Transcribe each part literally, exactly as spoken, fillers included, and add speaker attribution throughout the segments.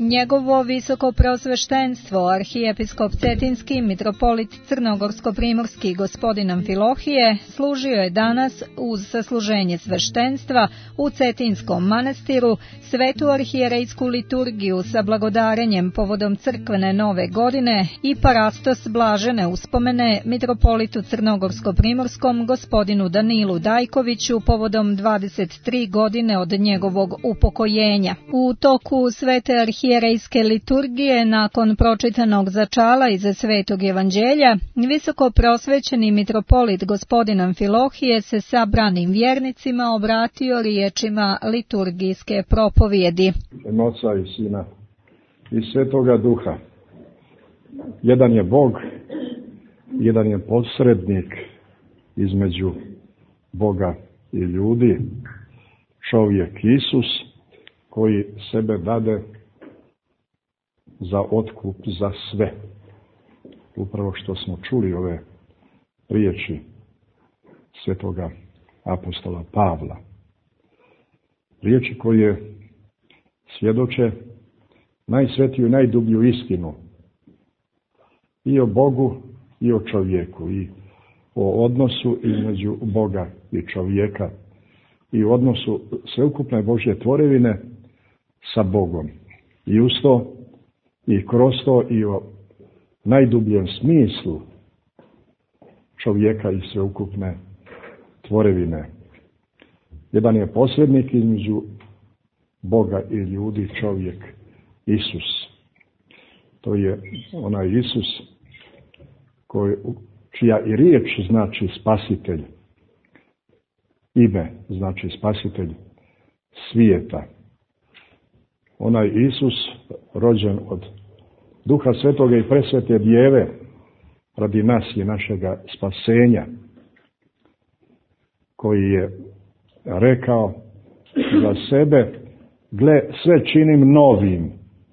Speaker 1: Njegovo visoko preosveštenstvo, arhijepiskop Cetinski, mitropolit Crnogorsko-primorski gospodin Amfilohije, služio je danas uz sasluženje sveštenstva u Cetinskom manastiru svetu arhijerejsku liturgiju sa blagodarenjem povodom crkvene nove godine i parastos blažene uspomene mitropolitu Crnogorsko-primorskom gospodinu Danilu Dajkoviću povodom dvadeset tri godine od njegovog upokojenja. U toku svete arhijerejske liturgije, nakon pročitanog začala iz Svetog evanđelja, visoko preosvećeni mitropolit gospodin Amfilohije se sabranim vjernicima obratio riječima liturgijske propovjedi.
Speaker 2: Oca i Sina i Svetoga Duha. Jedan je Bog, jedan je posrednik između Boga i ljudi, čovjek Isus, koji sebe dade za otkup za sve. Upravo što smo čuli ove riječi svetoga apostola Pavla. Riječi koje svjedoče najsvetiju i najdublju istinu i o Bogu i o čovjeku, i o odnosu između Boga i čovjeka, i u odnosu sveukupne Božje tvorevine sa Bogom. I uz to, i kroz to, i o najdubljem smislu čovjeka i sveukupne tvorevine. Jedan je posrednik između Boga i ljudi, čovjek Isus. To je onaj Isus koji, čija i riječ znači spasitelj. Ime znači spasitelj svijeta. Onaj Isus, rođen od Duha Svetoga i presvete Djeve, radi nas i našega spasenja, koji je rekao za sebe: gle, sve činim novim,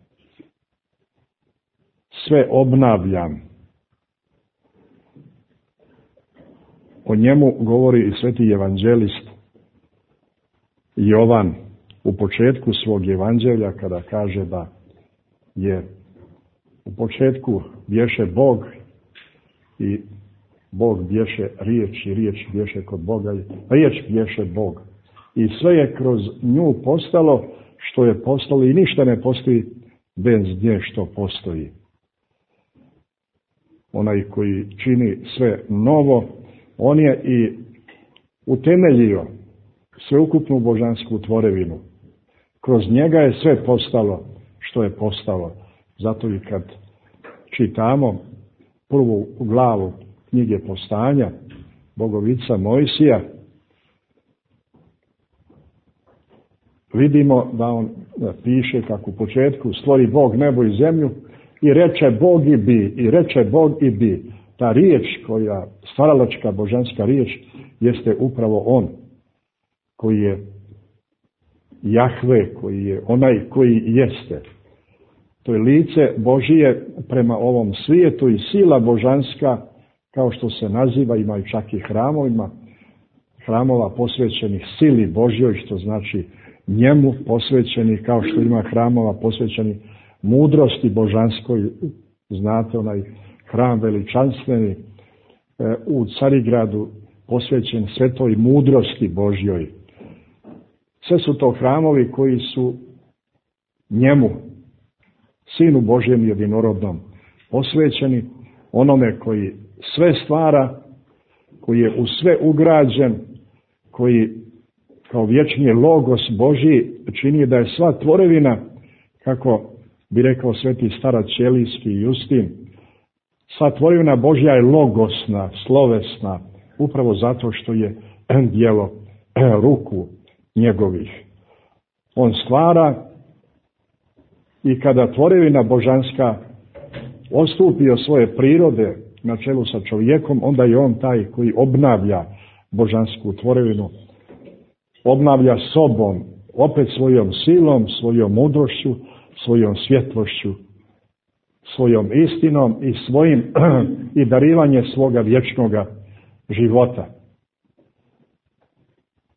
Speaker 2: sve obnavljam. O njemu govori i sveti evanđelist Jovan u početku svog evanđelja, kada kaže da je u početku bješe Bog i Bog bješe riječ i riječ bješe kod Boga i riječ bješe Bog. I sve je kroz nju postalo što je postalo i ništa ne postoji bez nje što postoji. Onaj koji čini sve novo, on je i utemeljio sveukupnu božansku tvorevinu. Kroz njega je sve postalo što je postalo. Zato i kad čitamo prvu glavu knjige Postanja, Bogovica Mojsija, vidimo da on piše kako u početku stvori Bog nebo i zemlju i reče Bog i bi, i reče Bog i bi. Ta riječ, koja, stvaralačka božanska riječ, jeste upravo on, koji je Jahve, koji je onaj koji jeste. To je lice Božije prema ovom svijetu i sila božanska, kao što se naziva, ima i čak i hramovima, hramova posvećenih sili Božjoj, što znači njemu posvećenih, kao što ima hramova posvećenih mudrosti božanskoj. Znate, onaj hram veličanstveni u Carigradu posvećen svetoj mudrosti Božjoj. Sve su to hramovi koji su njemu, Sinu Božjem jedinorodnom, posvećeni, onome koji sve stvara, koji je u sve ugrađen, koji kao vječni logos Božji čini da je sva tvorevina, kako bi rekao sveti starac Ćelijski Justin, sva tvorevina Božja je logosna, slovesna, upravo zato što je djelo ruku njegovih. On stvara i kada tvorevina božanska odstupi od svoje prirode na čelu sa čovjekom, onda je on taj koji obnavlja božansku tvorevinu, obnavlja sobom, opet svojom silom, svojom mudrošću, svojom svjetlošću, svojom istinom i svojim i darivanje svoga vječnoga života.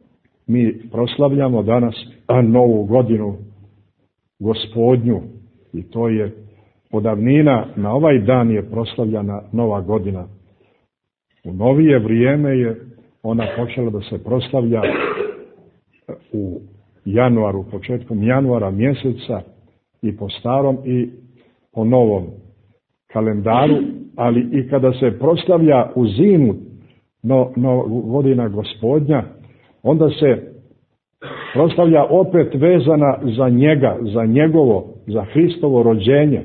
Speaker 2: Mi proslavljamo danas novu godinu Gospodnju, I to je od davnina, na ovaj dan je proslavljana Nova godina. U novije vrijeme je ona počela da se proslavlja u januaru, početkom januara mjeseca i po starom i po novom kalendaru, ali i kada se proslavlja u zimu no, no, godina Gospodnja, onda se proslavlja opet vezana za njega, za njegovo, za Hristovo rođenje.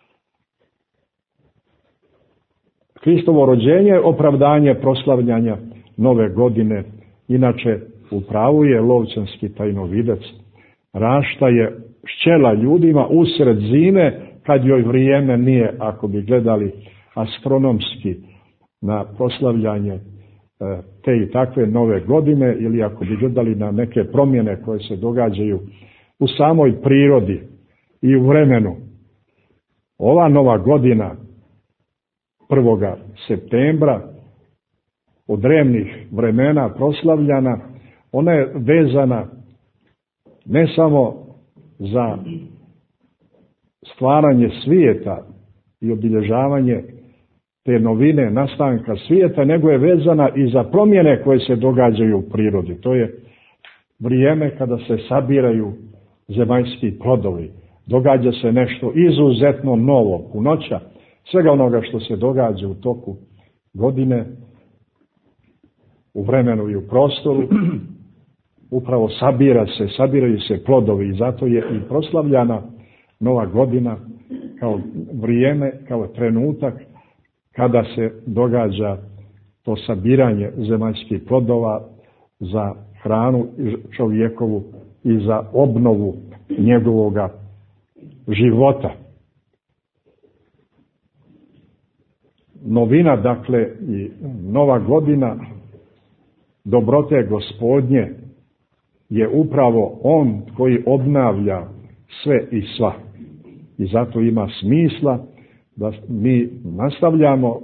Speaker 2: Hristovo rođenje je opravdanje proslavljanja nove godine. Inače, u pravu je Lovćanski tajnovidec. Rašta je šćela ljudima usred zime, kad joj vrijeme nije, ako bi gledali astronomski na proslavljanje te i takve nove godine, ili ako bi gledali na neke promjene koje se događaju u samoj prirodi i u vremenu. Ova nova godina prvoga septembra od drevnih vremena proslavljana, ona je vezana ne samo za stvaranje svijeta i obilježavanje te novine nastanka svijeta, nego je vezana i za promjene koje se događaju u prirodi. To je vrijeme kada se sabiraju zemaljski plodovi. Događa se nešto izuzetno novo, punoća svega onoga što se događa u toku godine, u vremenu i u prostoru. Upravo sabira se, sabiraju se plodovi i zato je i proslavljana Nova godina kao vrijeme, kao trenutak kada se događa to sabiranje zemaljskih plodova za hranu čovjekovu i za obnovu njegovoga života. Novina, dakle, i Nova godina dobrote Gospodnje je upravo on koji obnavlja sve i sva. I zato ima smisla da mi nastavljamo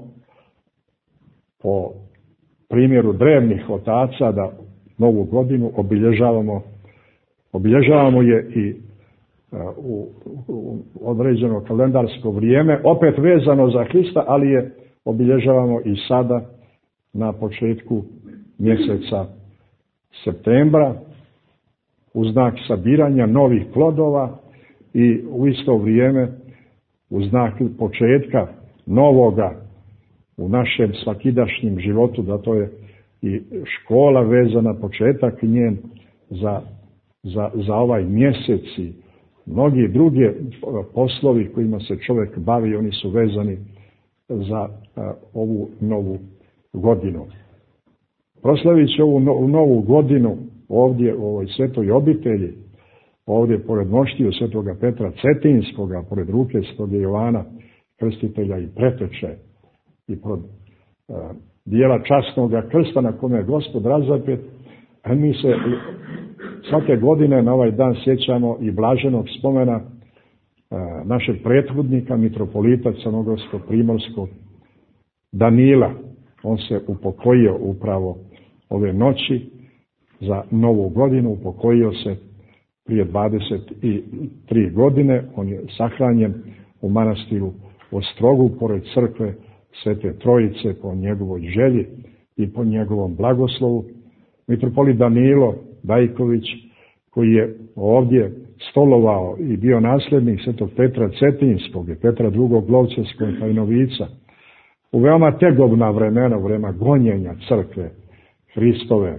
Speaker 2: po primjeru drevnih otaca da Novu godinu obilježavamo, obilježavamo je i u, u određeno kalendarsko vrijeme, opet vezano za Hrista, ali je obilježavamo i sada na početku mjeseca septembra u znak sabiranja novih plodova i u isto vrijeme u znak početka novoga u našem svakidašnjem životu, da to je i škola vezana, početak njen za, za, za ovaj mjesec i mnogi drugi poslovi kojima se čovjek bavi, oni su vezani za a, ovu novu godinu. Proslavit će ovu no, novu godinu ovdje u ovoj svetoj obitelji, ovdje pored moštiju svetoga Petra Cetinskoga, pored ruke svetoga Jovana Krstitelja i Preteče i pored a, dijela časnoga krsta na kome je Gospod razapet, a mi se svake godine na ovaj dan sjećamo i blaženog spomena a, našeg prethodnika, mitropolita crnogorskog primorskog Danila. On se upokojio upravo ove noći za Novu godinu, upokojio se prije dvadeset tri godine. On je sahranjen u manastiru Ostrogu, pored crkve Svete Trojice, po njegovoj želji i po njegovom blagoslovu. Mitropolit Danilo Dajković, koji je ovdje stolovao i bio nasljednik svetog Petra Cetinskog i Petra drugog Lovćanskog tajnovica, u veoma tegobna vremena, vremena gonjenja crkve Hristove,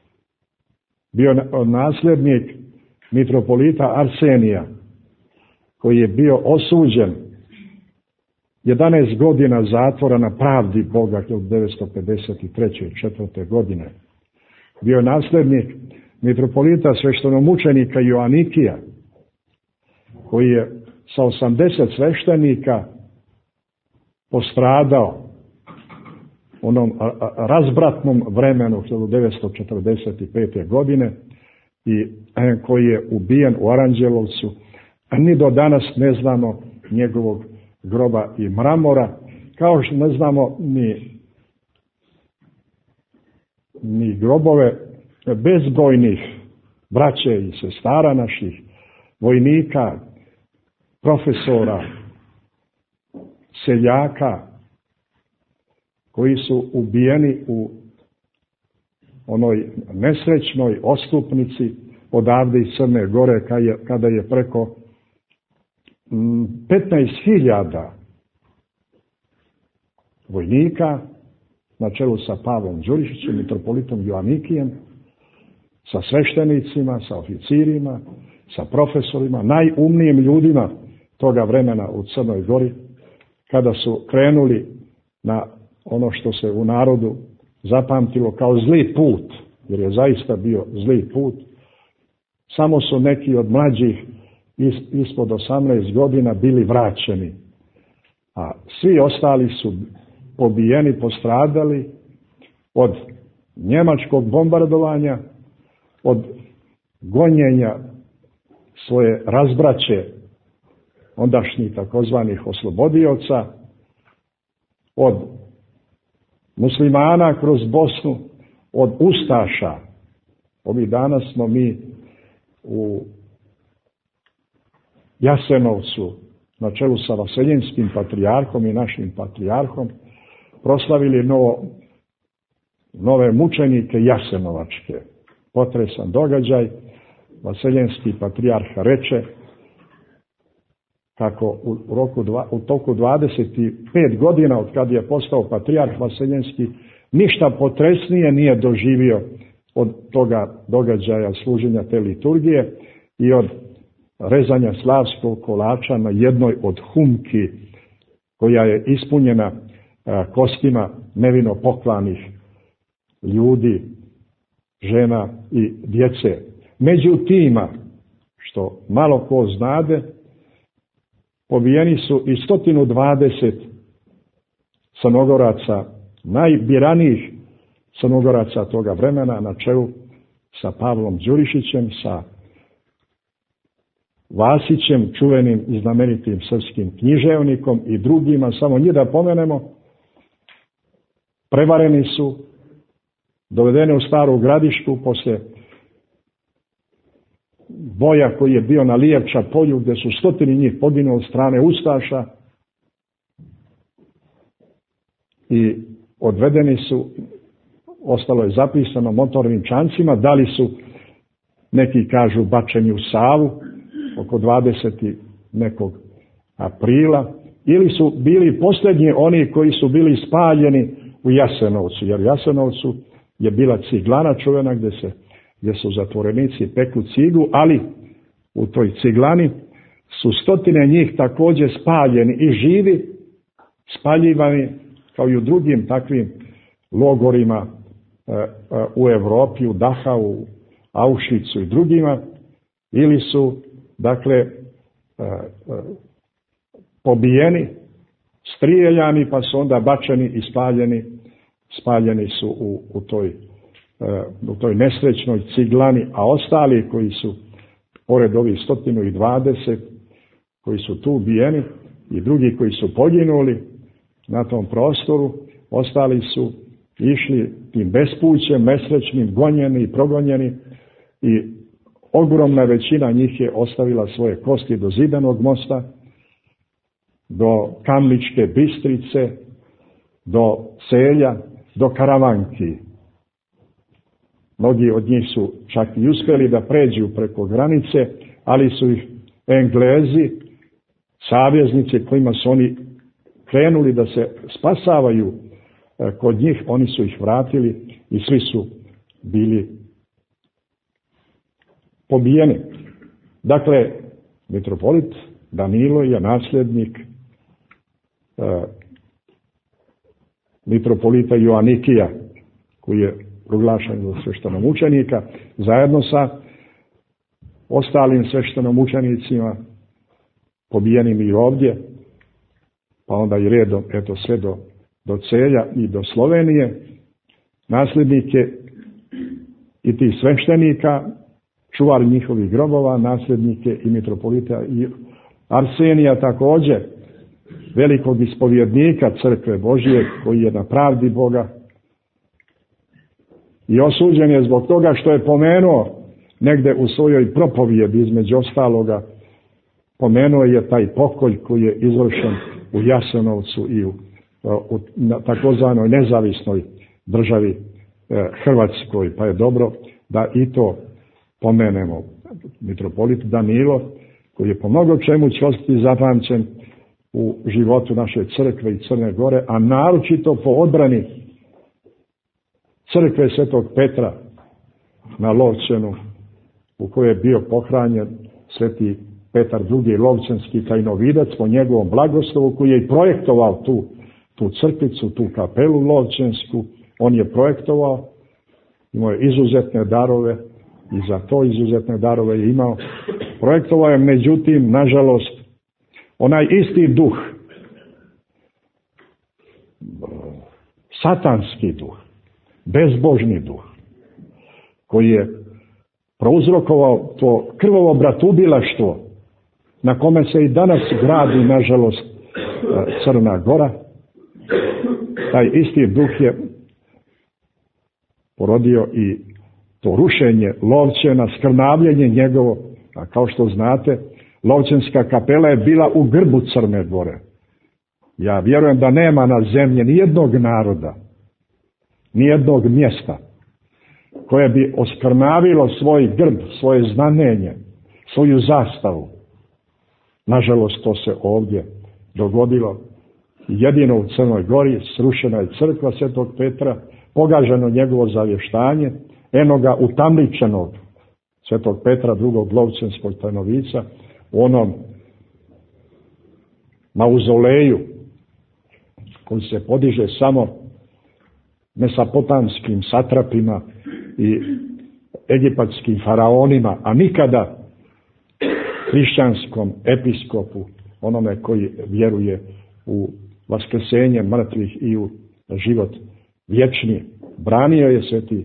Speaker 2: bio nasljednik mitropolita Arsenija, koji je bio osuđen jedanaest godina zatvora na pravdi Boga hiljadu devetsto pedeset treće i četvrte godine. Bio je nasljednik mitropolita sveštenomučenika Joanikija, koji je sa osamdeset sveštenika postradao u onom razbratnom vremenu hiljadu devetsto četrdeset pete. godine i koji je ubijen u Aranđelovcu. Ni do danas ne znamo njegovog groba i mramora, kao što ne znamo ni, ni grobove bezbrojnih braće i sestara naših vojnika profesora, seljaka, koji su ubijeni u onoj nesrećnoj ostupnici odavde iz Crne Gore, kada je preko petnaest hiljada vojnika na čelu sa Pavlom Đurišićem, mitropolitom Joanikijem, sa sveštenicima, sa oficirima, sa profesorima, najumnijim ljudima toga vremena u Crnoj Gori, kada su krenuli na ono što se u narodu zapamtilo kao zli put, jer je zaista bio zli put. Samo su neki od mlađih ispod osamnaest godina bili vraćeni, a svi ostali su pobijeni, postradali od njemačkog bombardovanja, od gonjenja svoje razbraće ondašnjih takozvanih oslobodioca, od muslimana kroz Bosnu, od ustaša. Ovih dana smo mi u Jasenovcu na čelu sa Vaseljinskim patrijarhom i našim patrijarhom proslavili novo, nove mučenike jasenovačke. Potresan događaj. Vaseljenski patrijarh reče kako u, roku dva, u toku dvadeset pet godina od kad je postao patrijarh Vaseljenski ništa potresnije nije doživio od toga događaja služenja te liturgije i od rezanja slavskog kolača na jednoj od humki koja je ispunjena kostima nevino poklanih ljudi, žena i djece. Među tima, što malo ko znade, pobijeni su i sto dvadeset Crnogoraca, najbiranijih Crnogoraca toga vremena, na čelu sa Pavlom Đurišićem, sa Vasićem, čuvenim i znamenitim srpskim književnikom i drugima. Samo njih da pomenemo, prevareni su, dovedeni u Staru Gradišku posle boja koji je bio na Lijevča polju, gdje su stotini njih poginuo od strane ustaša, i odvedeni su, ostalo je zapisano, motornim čancima. Da li su, neki kažu, bačeni u Savu oko dvadesetog nekog aprila, ili su bili posljednji oni koji su bili spaljeni u Jasenovcu, jer u Jasenovcu je bila ciglana čuvena gdje se gdje su zatvorenici pekli ciglu, ali u toj ciglani su stotine njih također spaljeni i živi, spaljivani kao i u drugim takvim logorima e, e, u Europi, u Dachau, u Auschwitzu i drugima, ili su, dakle, e, e, pobijeni, strijeljani, pa su onda bačeni i spaljeni, spaljeni su u, u toj u toj nesrećnoj ciglani, a ostali koji su, pored ovih sto dvadeset koji su tu ubijeni i drugi koji su poginuli na tom prostoru, ostali su išli tim bespućem, nesrećnim, gonjeni i progonjeni, i ogromna većina njih je ostavila svoje kosti do Zidanog mosta, do Kamničke Bistrice, do Celja, do Karavanki. Mnogi od njih su čak i uspjeli da pređu preko granice, ali su ih Englezi, saveznici kojima su oni krenuli da se spasavaju kod njih, oni su ih vratili i svi su bili pobijeni. Dakle, mitropolit Danilo je nasljednik e, mitropolita Joanikija, koji je proglašen za sveštenomučenika, zajedno sa ostalim sveštenomučenicima pobijenim i ovdje, pa onda i redom, eto, sve do, do Celja i do Slovenije. Nasljednike i ti sveštenika, čuvari njihovih grobova, nasljednike i mitropolita i Arsenija također, velikog ispovjednika Crkve Božije, koji je na pravdi Boga i osuđen je zbog toga što je pomenuo negde u svojoj propovijedi, između ostaloga, pomenuo je taj pokolj koji je izvršen u Jasenovcu i u, u takozvanoj nezavisnoj državi e, Hrvatskoj, pa je dobro da i to pomenemo. Mitropolit Danilo, koji je po mnogo čemu će ostati zapamćen u životu naše crkve i Crne Gore, a naročito po odbrani crkve Svetog Petra na Lovćenu, u kojoj je bio pohranjen Sveti Petar drugi Lovćenski tajnovidac po njegovom blagoslovu, koji je i projektovao tu, tu crkvicu, tu kapelu Lovćensku. On je projektovao, imao je izuzetne darove i za to izuzetne darove je imao. Projektovao je, međutim, nažalost, onaj isti duh, satanski duh, bezbožni duh, koji je prouzrokovao to krvavo bratubilaštvo na kome se i danas gradi, nažalost, Crna Gora. Taj isti duh je porodio i to rušenje Lovćena, skrnavljenje njegovo. A kao što znate, Lovćenska kapela je bila u grbu Crne Gore. Ja vjerujem da nema na zemlji nijednog naroda, nijednog mjesta koje bi oskrnavilo svoj grb, svoje znamenje, svoju zastavu. Nažalost, to se ovdje dogodilo. Jedino u Crnoj Gori srušena je crkva Svetog Petra, pogaženo njegovo zavještanje, eno ga utamničenog Svetog Petra drugog Lovćenskog tajnovica u onom mauzoleju koji se podiže samo mesopotamskim satrapima i egipatskim faraonima, a nikada hrišćanskom episkopu, onome koji vjeruje u vaskrsenje mrtvih i u život vječni. Branio je sveti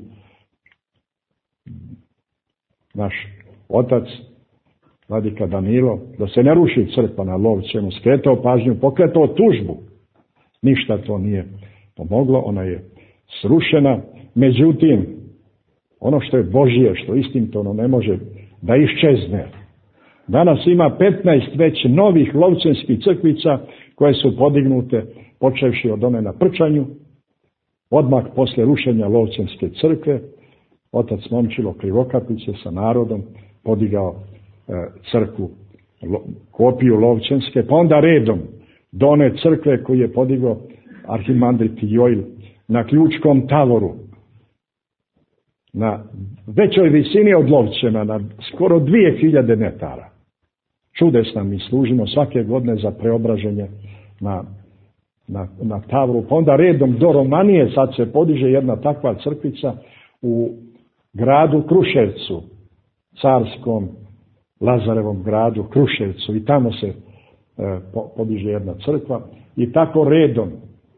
Speaker 2: naš otac, vladika Danilo, da se ne ruši crkva na Lovćenu, skretao pažnju, pokretao tužbu. Ništa to nije pomoglo, ona je srušena. Međutim, ono što je Božje, što istinito ono ne može da iščezne. Danas ima petnaest već novih lovćenskih crkvica koje su podignute, počevši od one na Prčanju, odmah posle rušenja Lovćenske crkve. Otac Momčilo Krivokapić je sa narodom podigao e, crkvu, lo, kopiju Lovćenske, pa onda redom do one crkve koju je podigao arhimandrit Jojl na Ključkom tavoru, na većoj visini od Lovćena, na skoro dvije hiljade metara. Čudesna, mi služimo svake godine za preobraženje na, na, na Tavru, pa onda redom do Romanije sad se podiže jedna takva crkvica u gradu Kruševcu, carskom Lazarevom gradu Kruševcu, i tamo se e, podiže jedna crkva i tako redom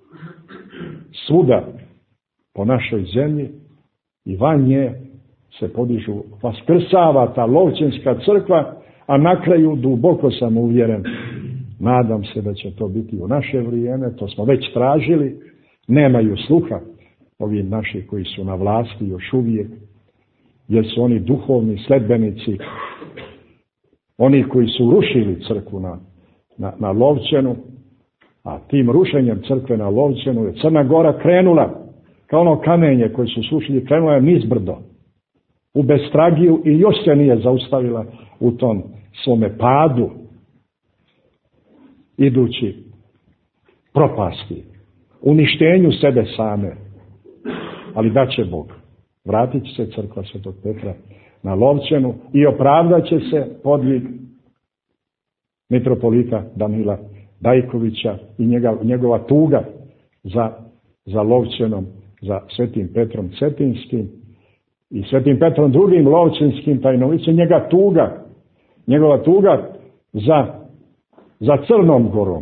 Speaker 2: svuda po našoj zemlji i van nje se podižu, vaskrsava ta Lovćenska crkva, a na kraju duboko sam uvjeren, nadam se da će to biti u naše vrijeme, to smo već tražili, nemaju sluha ovi naši koji su na vlasti još uvijek, jer su oni duhovni sledbenici, oni koji su rušili crkvu na, na, na Lovćenu, a tim rušenjem crkve na Lovćenu je Crna Gora krenula, kao ono kamenje koje su srušili, krenula je nizbrdo, u bestragiju, i još se nije zaustavila u tom svome padu, idući propasti, uništenju sebe same. Ali da će Bog, vratit će se crkva Svetog Petra na Lovćenu i opravdat će se podvig mitropolita Danila Dajkovića i njega, njegova tuga za, za Lovćenom, za Svetim Petrom Cetinskim i Svetim Petrom drugim Lovćenskim tajnovicom, njega tuga, njegova tuga za, za Crnom Gorom.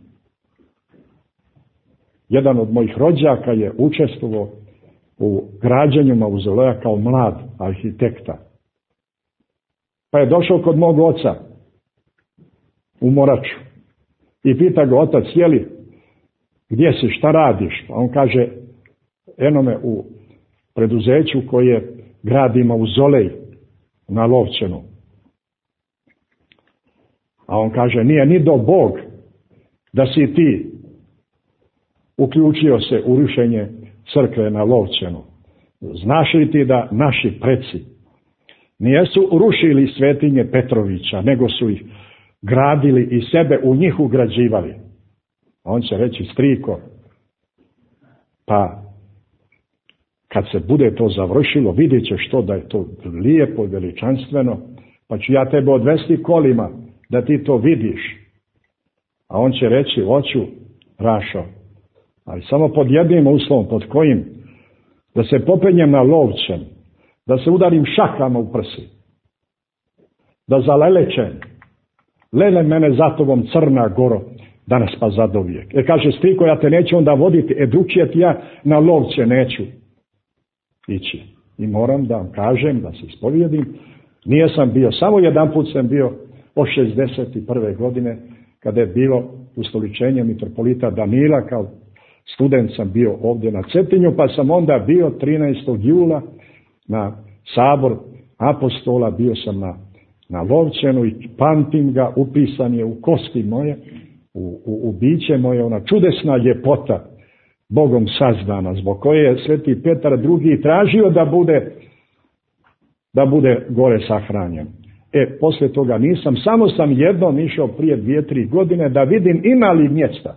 Speaker 2: Jedan od mojih rođaka je učestvovao u građenju mauzoleja kao mlad arhitekta. Pa je došao kod mog oca u Moraču i pita ga otac, jeli, gdje si, šta radiš? A on kaže, eno me u preduzeću koje gradi mauzolej na Lovćenu. A on kaže, nije ni do Bog da si ti uključio se u rušenje crkve na Lovćenu. Znaš li ti da naši preci nijesu rušili svetinje Petrovića, nego su ih gradili i sebe u njih ugrađivali? A on će reći, striko, pa kad se bude to završilo, vidjet ćeš to da je to lijepo i veličanstveno, pa ću ja tebe odvesti kolima da ti to vidiš. A on će reći, hoću, Rašo, ali samo pod jednim uslovom, pod kojim? Da se popenjem na Lovćen, da se udarim šakama u prsi, da zalelećem, lele mene za tobom Crna Goro, danas pa zadovijek. E kaže, striko, ja te neću onda voditi, e drugčije ti ja na Lovće neću ići. I moram da vam kažem, da se ispovjedim, nije sam bio, samo jedan put sam bio od šezdeset prve godine, kada je bilo ustoličenje mitropolita Danila, kao student sam bio ovdje na Cetinju, pa sam onda bio trinaestog jula na sabor apostola, bio sam na, na Lovćenu i pamtim ga, upisan je u kosti moje, u, u, u biće moje, ona čudesna ljepota Bogom sazdana, zbog koje je sveti Petar drugi tražio da bude, da bude gore sahranjen. E, poslije toga nisam, samo sam jednom išao prije dvije, tri godine da vidim ima li mjesta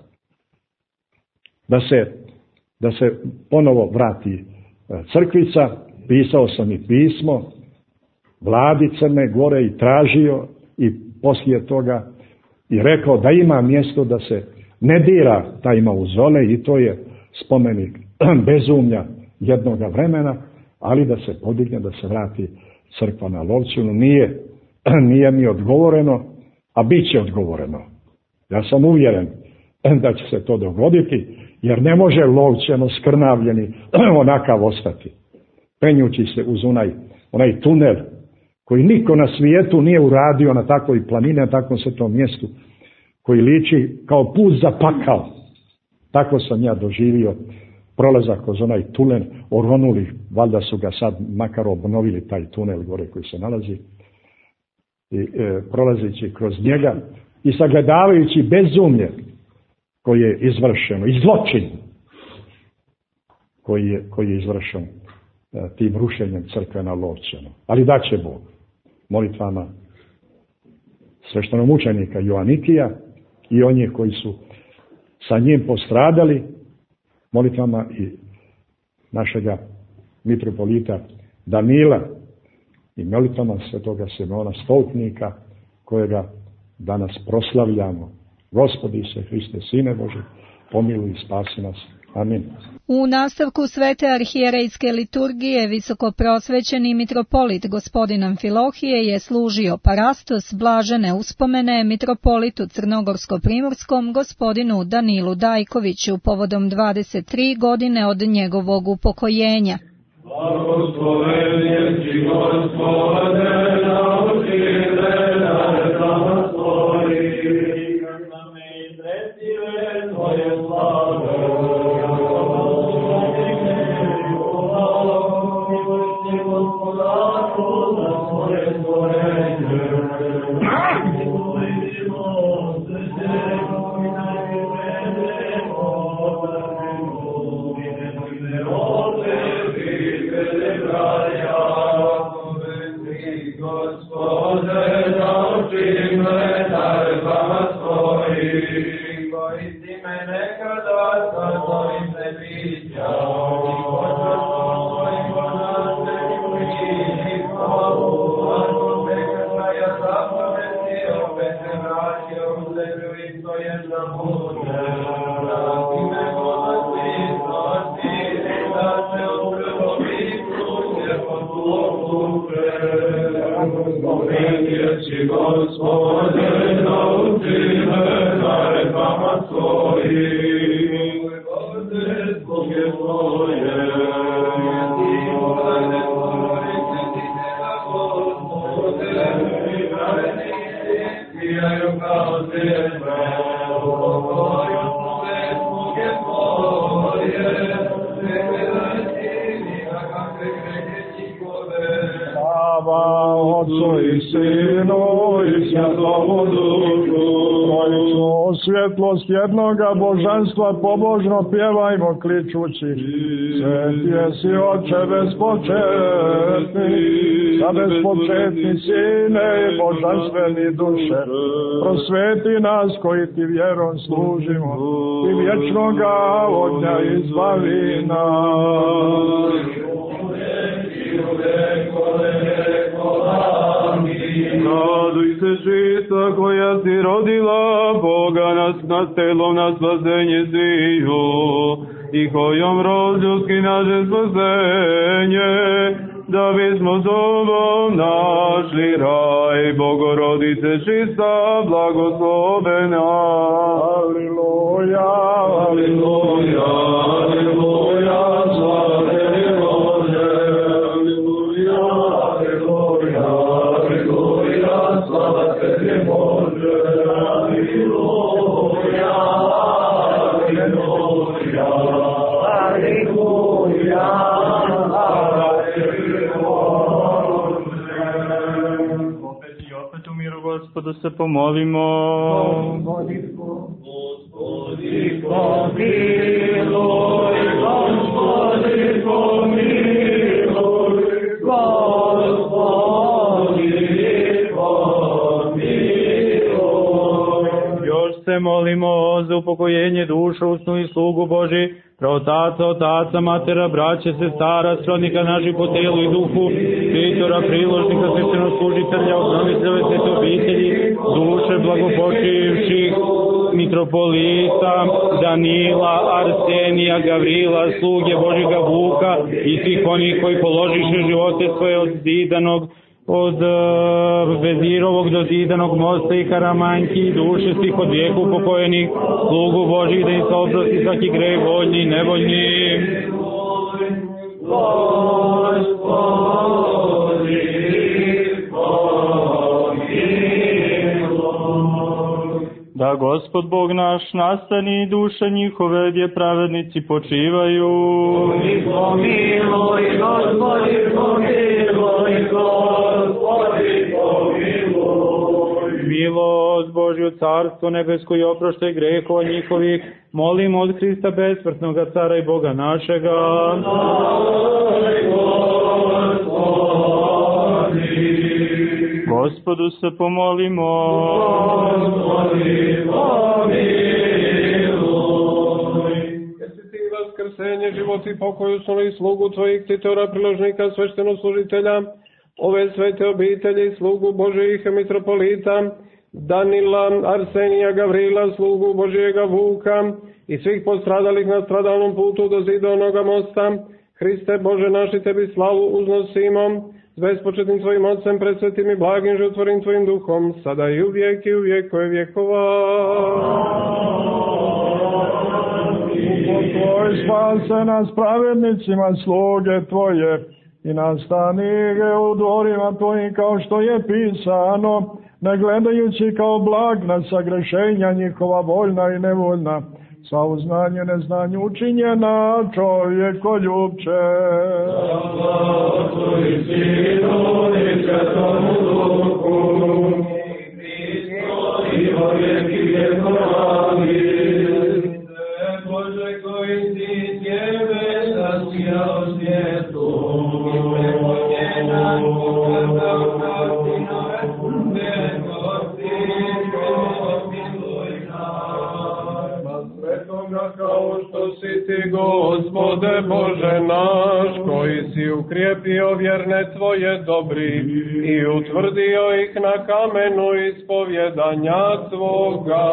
Speaker 2: da se, da se ponovo vrati crkvica. Pisao sam i pismo vladi Crne Gore i tražio i poslije toga i rekao da ima mjesto da se ne dira taj mauzolej i to je spomenik bezumlja jednoga vremena, ali da se podigne, da se vrati crkva na Lovćenu. Nije, nije mi odgovoreno, a bit će odgovoreno. Ja sam uvjeren da će se to dogoditi, jer ne može Lovćeno skrnavljeni onakav ostati. Penjući se uz onaj, onaj tunel koji niko na svijetu nije uradio na takvoj planini, na takvom svetom mjestu, koji liči kao put za pakao. Tako sam ja doživio prolazak kroz onaj tunel, oronuli, valjda su ga sad makar obnovili taj tunel gore koji se nalazi, i e, prolazeći kroz njega i sagledavajući bezumlje koje je izvršeno i zločin koji je, koji je izvršen e, tim rušenjem crkve na Lovćenu. Ali da će Bog molitvama sveštenomučenika Joanikija i onih koji su sa njim postradali, molitvama i našega mitropolita Danila i molitvama svetoga Simeona Stolpnika, kojega danas proslavljamo. Gospodi se Hriste, Sine Boži, pomiluj i spasi nas. Amin.
Speaker 1: U nastavku svete arhijerejske liturgije visokoprosvećeni mitropolit gospodin Amfilohije je služio parastos blažene uspomene mitropolitu crnogorsko-primorskom gospodinu Danilu Dajkoviću povodom dvadeset tri godine od njegovog upokojenja.
Speaker 3: Blagosloven jesi Gospode, nauči me da tvori, kad me izrecive tvoje slave.
Speaker 4: Otcu i Sinu i Svjatomu Duhu,
Speaker 2: svjetlost jednoga božanstva pobožno pjevajmo kličući. Sveti jesi Oče bespočetni, sa bespočetni Sine i božanstveni duše, prosveti nas koji ti vjerom služimo i vječnoga ognja izbavi nas.
Speaker 4: Raduj se žita koja si rodila Boga nas na telom na spasenje sviju i kojom rod ljudski naše spasenje, da bismo tobom našli raj. Bogorodice čista, blagoslovena.
Speaker 2: Aleluja, aleluja, aleluja, slava tebi Bože. Aleluja, aleluja, aleluja, slava tebi Bože. Aleluja, aleluja, aleluja.
Speaker 4: Gospodu se pomolimo.
Speaker 3: Gospodi pomiluj, Gospodi pomiluj, Gospodi pomiluj.
Speaker 4: Još se molimo za upokojenje duša, usnu i slugu Boži, praotaca, otaca, matera, braće, sestara, srodnika naših po telu i duhu, pritora, priložnika, sveštenog služitelja, obnovitelja svete obitelji, duše blagopočivših mitropolita Danila, Arsenija, Gavrila, sluge Božjega Vuka i svih onih koji položiše živote svoje od zidanog, od uh, Vezirovog do zidanog mosta i Karamanjki, i duše svih od vijeku upokojenih slugu Božih, da im se oprosti svaki greh voljni i nevoljni. Da Gospod Bog naš nastani i duše njihove gdje pravednici počivaju.
Speaker 3: Gospodi pomiluj, Gospodi pomiluj, Gospodi pomiluj.
Speaker 4: Milost Božju, carstvo nebesko i oproštaj grehova njihovih, molimo od Hrista besmrtnoga cara i Boga našega. Gospodu se pomolimo.
Speaker 3: Gospodi pomiluj.
Speaker 5: Jesi ti vaskrsenje, život i pokoj usnuli slugu tvojih titora, priložnika, sveštenog služitelja, ove svete obitelji, slugu Božijih mitropolita, Danila, Arsenija, Gavrila, slugu Božijega Vuka i svih postradalih na stradalnom putu do zida onoga mosta. Hriste Bože naši, tebi slavu uznosimo, s bespočetnim tvojim ocem, presvetim i blagim životvorim tvojim duhom, sada i uvijek i uvijek koje vjekova.
Speaker 2: Upokoj spase nas pravednicima sluge tvoje i nastani ga u dvorima tvojim kao što je pisano, ne gledajući kao blag na sagrešenja njihova voljna i nevoljna, sva u znanje neznanju učinjena čovjeko ljubče.
Speaker 3: Slava tvoj Sinu i Svetomu Duhu, i vijeki vjekovi. Bože koji si tjebe zasijao svijetu, i preko njena pokazao kartinove vekosti, pomiluj nas.
Speaker 5: Svetoga kao što si ti, Gospode Bože naš, koji si ukrijepio vjerne tvoje dobri i utvrdio ih na kamenu ispovjedanja tvoga.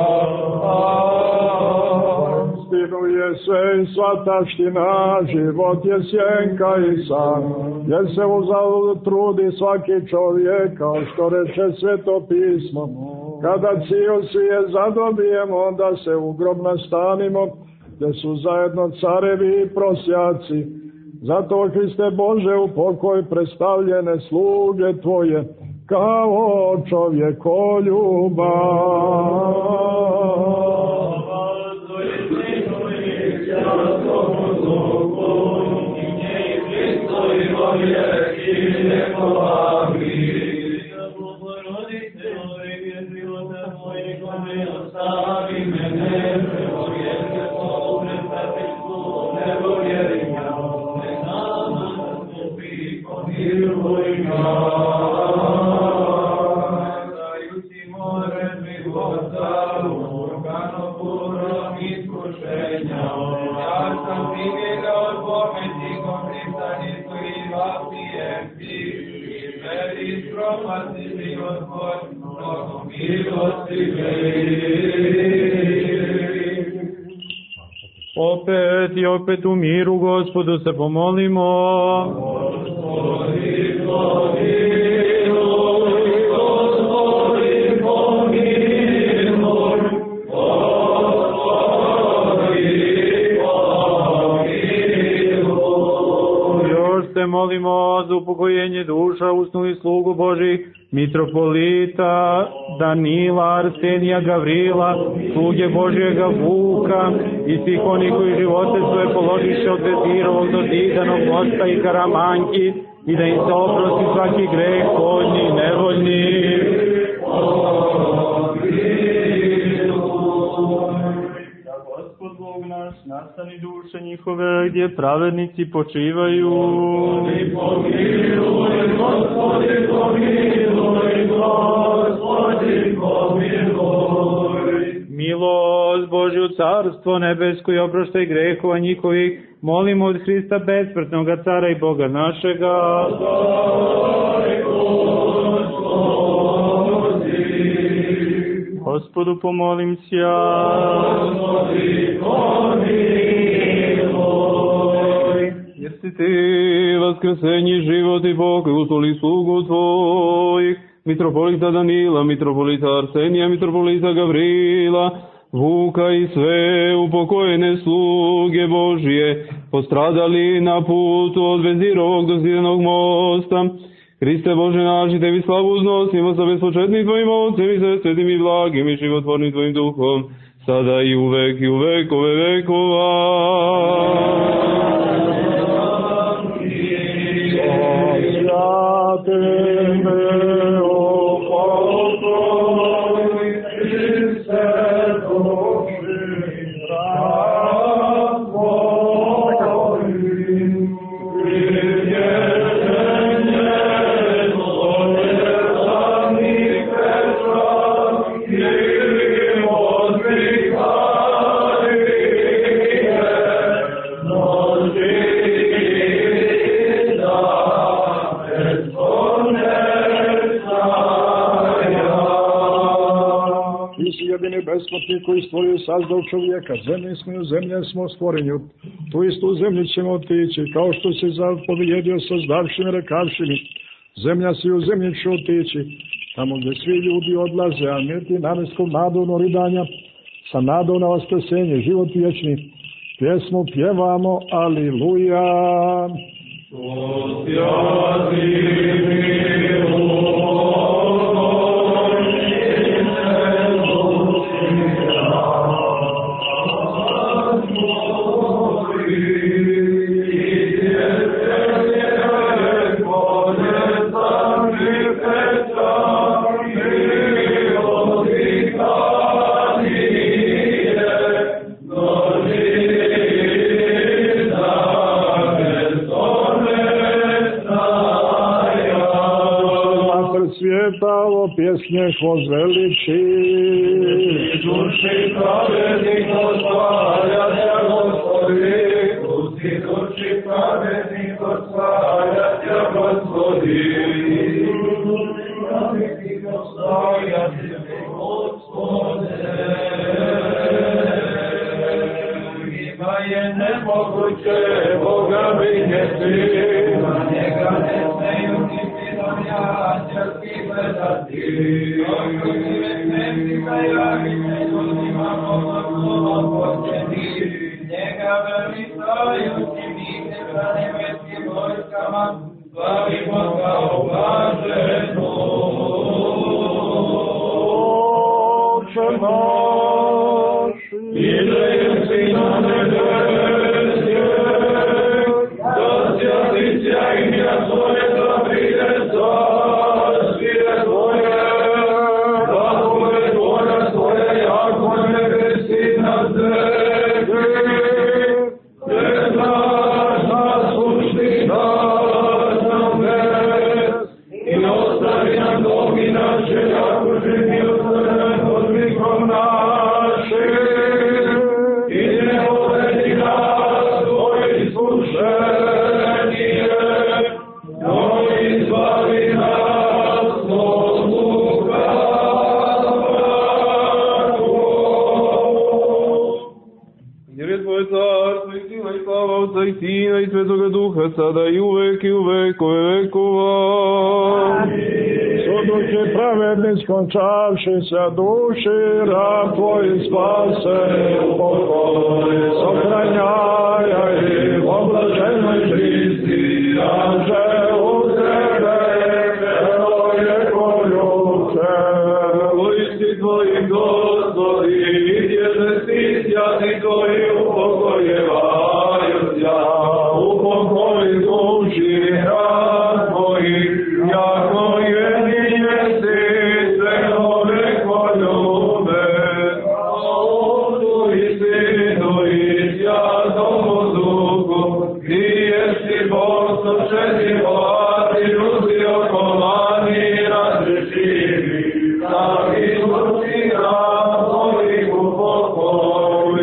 Speaker 2: Stinuje se i sva taština, život je sjenka i san, jer se uzalud trudi svaki čovjek, kao što reče Sveto pismo. Kada ciju svije zadobijemo, onda se u grob nastanimo, gdje su zajedno carevi i prosjaci. Zato, Hriste Bože, u pokoj predstavljene sluge tvoje, kao čovjekoljubav.
Speaker 3: Amen. promati život tvoj, mnogo milosti veri.
Speaker 4: Opet i opet u miru Gospodu se pomolimo.
Speaker 3: Gospodi, pomiluj, Gospodi, pomiluj, Gospodi, pomiluj.
Speaker 4: Još se molimo za upokojenje duša usnu i slugu Božih, mitropolita Danila, Arsenija, Gavrila, sluge Božjega Vuka i svih onih koji živote svoje položiše od Vezirovog do Zidanog mosta i Karamanki, i da im se oprosti svaki greh, voljni i nevoljni.
Speaker 6: Da Gospod Bog naš nastani duše njihove, gdje pravednici počivaju.
Speaker 3: Gospodi, pomiluj, Gospodi, pomiluj, Gospodi, pomiluj.
Speaker 4: Milost Božju, carstvo nebesko i oproštaj grehova njihovih, molimo od Hrista besmrtnoga cara i Boga našega.
Speaker 6: Gospodu pomolim se ja.
Speaker 3: Gospodi, pomiluj.
Speaker 5: Jesi ti vaskrsenji život i Bog usluli slugu tvojih, mitropolita Danila, mitropolita Arsenija, mitropolita Gavrila, Vuka i sve upokojene sluge Božije, postradali na putu od Vezirovog do Zidanog mosta. Hriste Bože naš, i tebi slavu uznosimo sa bespočetnim tvojim ocem i sa svetim i blagim i životvornim tvojim duhom, sada i uvek i u vekove vekova.
Speaker 2: Besmrtni koji stvorio sazdao čovjeka, zemlje smo i u zemlje smo stvorenju, tu istu zemlju ćemo otići, kao što se zapovjedio sazdavši mi, rekavši mi, zemlja si u zemlji će otići, tamo gdje svi ljudi odlaze, a mi ti nameskom nadovno ridanja, sa nadom na vaskrsenje, život vječni, pjesmu pjevamo, aliluja. Pjesnje hvozveliči.
Speaker 3: Duši pravednih osvaja Tja, Gospodi, Duši duši pravednih osvaja Tja, Gospodi. Duši pravednih osvaja Tja, Gospode. Ima je nemoguće, Boga vidjeti, na njega ne smeju ni pidomja anđelski gledati. Oko žive smrtika javi se ljudima pomoćno početi, njega veličajući mi se sa nebeskim vojskama, slavimo kao blaženu.
Speaker 2: Oče naš, ideš na nebeske, da svjatića imja Tvoje, da pride carstve Tvoje, da bude Tvoja Tvoja jako nebesi na zemlji, bez naša suština na nebes, i ostavi nam Bogi naše, jako živi ostavi pod vikom naš.
Speaker 5: slava Otca i Sina i Svetoga Duha, sada i uvek i u vekove vekova.
Speaker 2: Sudući pravedni skončavši se duši, rab tvoj spase u pokoj, sahranjaj i u oblaženoj Hristi, anđe u tebe, telo je koljubce.
Speaker 5: Vojski tvojim Gospodi, vidježe si sjati tvoji upokojevaju tja, upokoj duši rad tvojih, jako jedinje si sve ove koljube. Odu i Sinu i Svjatomu Duhu, gdje si Bog sučeti vladi, ljudi okolani razrešivi, sami sluci rad tvojih upokoj.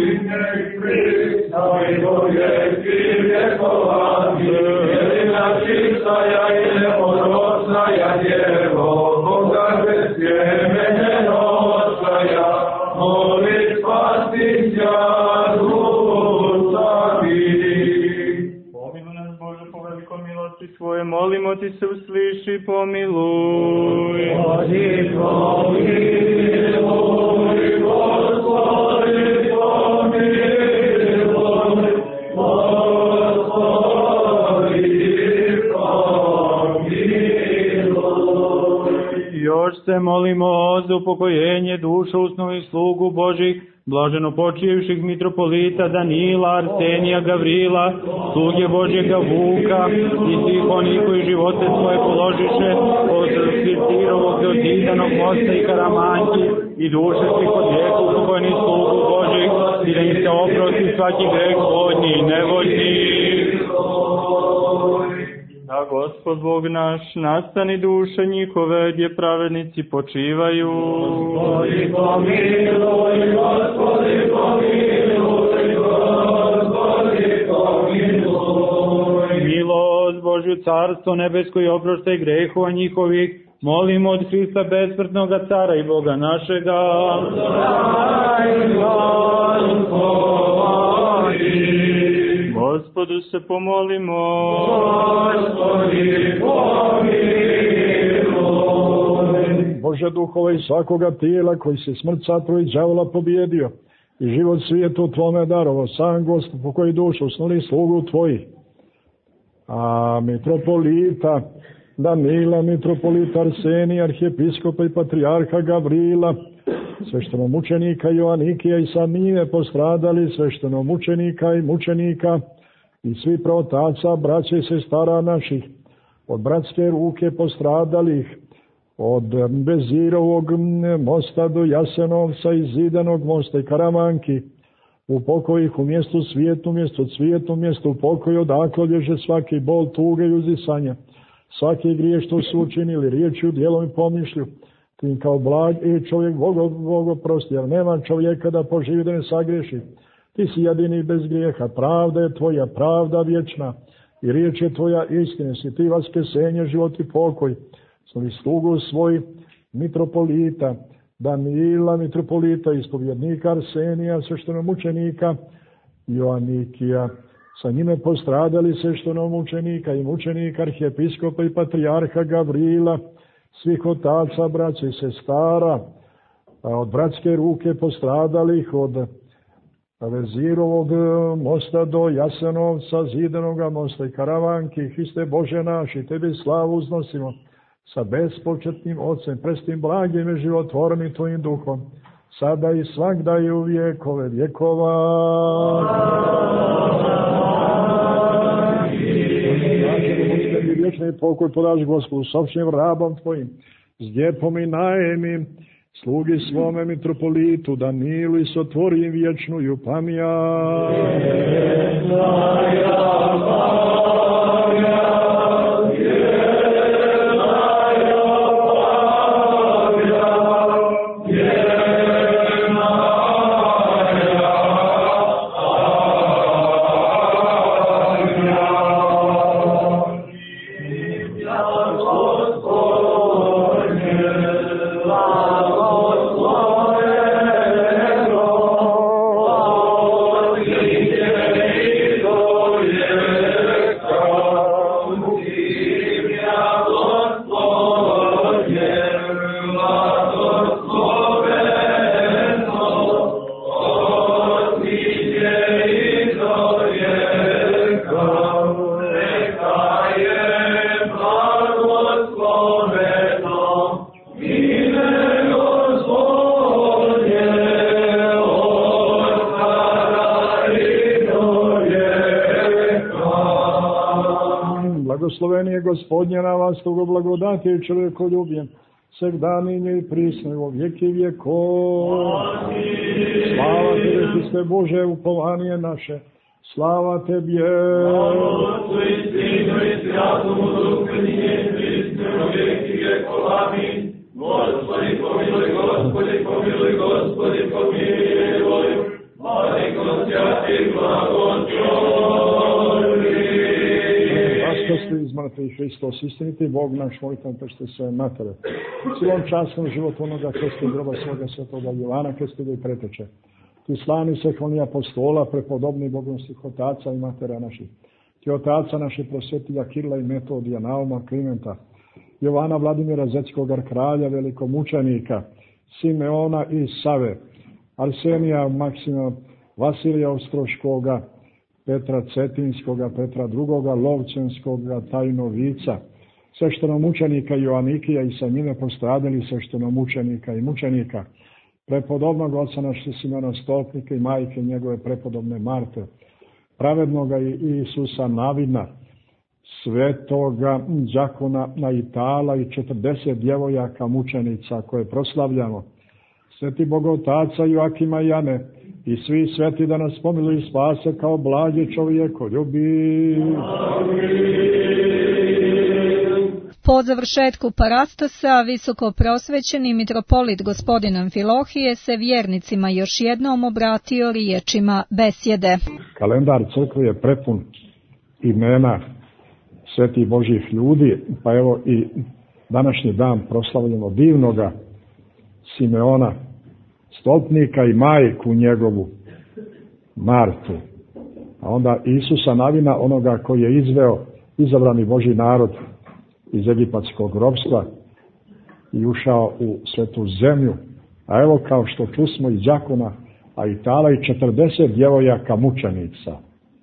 Speaker 5: Jedina čista i nepodobna djevo, Boga bez sjemene nosaja, moli spasti tja duša vidi.
Speaker 6: Pomiluj nas, Bože, po velikom milosti svoje, molimo ti se, usliši, pomiluj.
Speaker 3: Gospodi, pomiluj, Gospodi, pomiluj.
Speaker 4: Još se molimo za upokojenje duša usnovih slugu Božih, blaženo počijevših mitropolita Danila, Arsenija, Gavrila, sluge Božjega Vuka i svih onih koji živote svoje položiše od Sirtirovog do Zidanog mosta i Karamanki i duše svih od vijeka upokojenih slugu Božih i da im se oprosti svaki greh vodni i nevodni.
Speaker 6: Da Gospod Bog naš nastani duše njihove, gdje pravednici počivaju.
Speaker 3: Gospodi pomiluj, Gospodi pomiluj, Gospodi pomiluj.
Speaker 4: Milost Božju, carstvo nebesko i oproštaj grehova njihovih, molimo od Hrista besmrtnoga cara i Boga našega.
Speaker 6: Gospodu se pomolimo.
Speaker 3: Gospodi pomiluj.
Speaker 2: Bože duhova i svakoga tijela koji se smrt satra i đavola pobjedio i život svijetu tvome darovo, sam Gospod pokoj dušu usnuli slugu tvoji. A mitropolita Danila, mitropolita Arsenija, arhijepiskopa i patrijarha Gavrila, sveštenomučenika Joanikija i samine postradali, sveštenomučenika i mučenika i svi praotaca, braća i sestara naših, od bratske ruke postradalih, od Bezirovog mosta do Jasenovca i Zidanog mosta i Karamanki, u pokojih u mjestu svijetu, mjestu cvijetu, mjestu pokoju, odakle bježe svaki bol, tuge i uzisanja, svaki grije što su učinili, riječju, djelom i pomišlju, tim kao blag i čovjek Bogo, Bogo prosti, jer nema čovjeka da poživi da ne sagriješi. Ti si jedini bez grijeha, pravda je tvoja, pravda vječna i riječ je tvoja istine, si ti vaskesenje, život i pokoj. Snovi slugu svoj mitropolita Danila, mitropolita, ispovjednika Arsenija, sveštenomučenika Joanikija, sa njime postradali sveštenomučenika i mučenika, arhijepiskopa i patrijarha Gavrila, svih otaca, braća i sestara, od bratske ruke postradalih, od Vezirovog mosta do Jasenovca, Zidanog mosta i Karavanki. Hriste Bože naš, i tebi slavu uznosimo sa bespočetnim Otcem, prestim blagim i životvornim tvojim duhom, sada i svagda i u vjekove vjekova. Vječni pokoj podaš Gospodu s općim rabom tvojim, s djepom i najemim, slugi svome mitropolitu Danilu i s otvorim vječnuju pamijat.
Speaker 3: Oh
Speaker 2: Blagoslovenije Gospodnje na vas, togo blagodati i čovjekoljubljen, svegdaninje i prisno i u vijeki vjekov. Slava Tebe, Hriste Bože, upovanje naše, slava Tebje.
Speaker 3: Slava Otcu i Sinu i Svjatomu Duhu, nije prisno u vijeki vjekov. Amin. Gospodi pomiluj, Gospodi pomiluj, Gospodi pomiluj, Majko Svjati blagoslovi.
Speaker 2: Vaskrsli iz mrtvih Hristos, istiniti Bog naš, molitvam Krste sve matere. Silom časnom životu onoga krste groba svoga svetoga Jovana, krste da i preteče. Ti slani se hvalni apostola, prepodobni bogomstih otaca i matera naših. Ti otaca naših prosvetilja Kirila i Metodija, Nauma, Klimenta, Jovana Vladimira Zetskog kralja, velikomučenika, Simeona i Save, Arsenija Maksima, Vasilija Ostroškoga, Petra Cetinskoga, Petra drugoga, Lovćenskoga, Tajnovica, sveštenomučenika Joanikija i sa njime postradili sveštenomučenika i mučenika, prepodobnog oca našeg Simona Stolpnika i majke njegove prepodobne Marte, pravednoga Isusa Navina, svetoga đakona na Itala i četrdeset djevojaka mučenica koje proslavljamo, sveti Bogotaca Joakima i Jane i svi sveti da nas pomiluju i spase kao blagi čovjekoljubi.
Speaker 1: Po završetku parastosa, visoko prosvećeni mitropolit gospodin Amfilohije se vjernicima još jednom obratio riječima besjede.
Speaker 2: Kalendar crkve je prepun imena svetih Božjih ljudi, pa evo i današnji dan proslavljamo divnoga Simeona Stolpnika i majku njegovu Martu, a onda Isusa Navina, onoga koji je izveo izabrani Božji narod iz egipatskog ropstva i ušao u svetu zemlju, a evo kao što tu smo i đakona, a Itala i četrdeset djevojaka mučenica.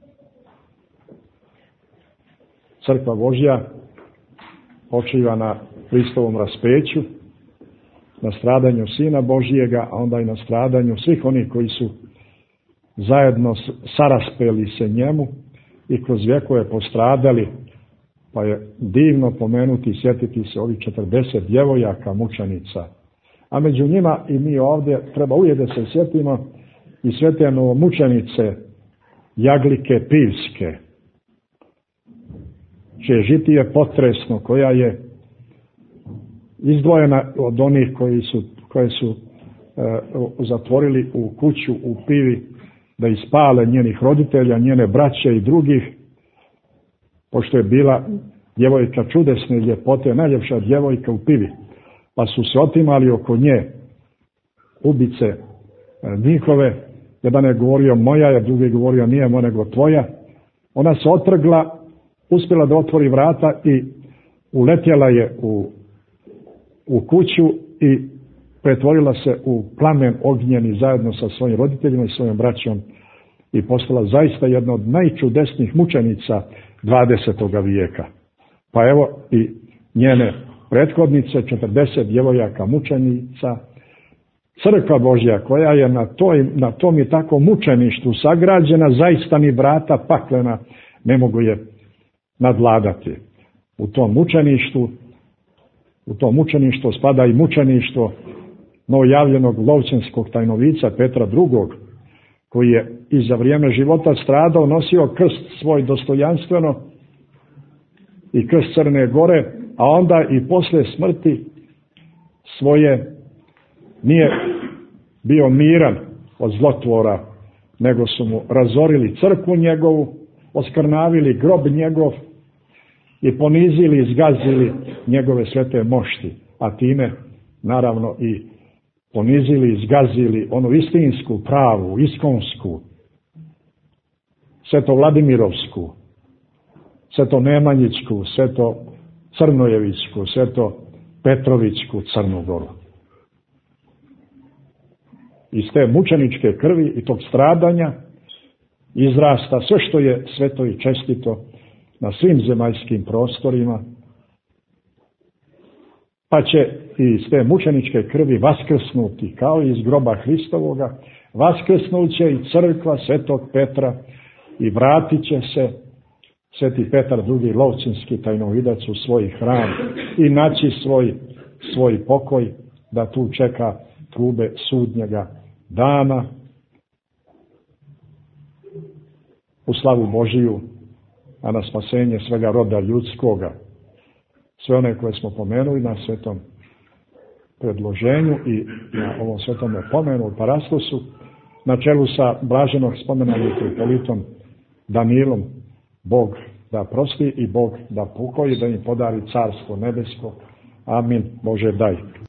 Speaker 2: Crkva Božja počiva na Hristovom raspeću, na stradanju Sina Božijega, a onda i na stradanju svih onih koji su zajedno saraspeli se njemu i kroz vjekove postradali, pa je divno pomenuti i sjetiti se ovih četrdeset djevojaka mučenica. A među njima i mi ovdje treba uvijek da se sjetimo i svete novomučenice Jaglike Pivske, čije žitije potresno, koja je izdvojena od onih koji su, koje su e, zatvorili u kuću u Pivi da ispale njenih roditelja, njene braće i drugih, pošto je bila djevojka čudesne ljepote, najljepša djevojka u Pivi, pa su se otimali oko nje ubice e, njihove, jedan je govorio moja, a drugi je govorio nije moja nego tvoja. Ona se otrgla, uspjela da otvori vrata i uletjela je u u kuću i pretvorila se u plamen ognjeni zajedno sa svojim roditeljima i svojom braćom i postala zaista jedna od najčudesnijih mučenica dvadesetog vijeka. Pa evo i njene prethodnice, četrdeset djevojaka mučenica, crkva Božja koja je na, toj, na tom i tako mučeništvu sagrađena, zaista ni vrata paklena ne mogu je nadvladati. U tom mučeništvu U to mučeništvo spada i mučeništvo novojavljenog Lovćenskog tajnovica Petra drugog, koji je i za vrijeme života stradao, nosio krst svoj dostojanstveno i krst Crne Gore, a onda i posle smrti svoje nije bio miran od zlotvora, nego su mu razorili crkvu njegovu, oskrnavili grob njegov i ponizili i zgazili njegove svete mošti, a time naravno i ponizili i zgazili onu istinsku, pravu, iskonsku, sveto Vladimirovsku, sveto Nemanjićku, sveto Crnojevićku, sveto Petrovićku Crnu Goru. Iz te mučeničke krvi i tog stradanja izrasta sve što je sveto i čestito na svim zemaljskim prostorima, pa će iz te mučeničke krvi vaskrsnuti, kao i iz groba Hristovoga, vaskrsnut će i crkva svetog Petra i vratit će se Sveti Petar drugi Lovcinski tajnovidac u svoj hram i naći svoj, svoj pokoj, da tu čeka trube sudnjega dana u slavu Božiju, a na spasenje svega roda ljudskoga. Sve one koje smo pomenuli na svetom predloženju i na ovom svetom pomenu u Parastosu, na čelu sa blaženog spomenanim mitropolitom Danilom, Bog da prosti i Bog da pokoji, da im podari carstvo nebesko. Amin. Bože daj.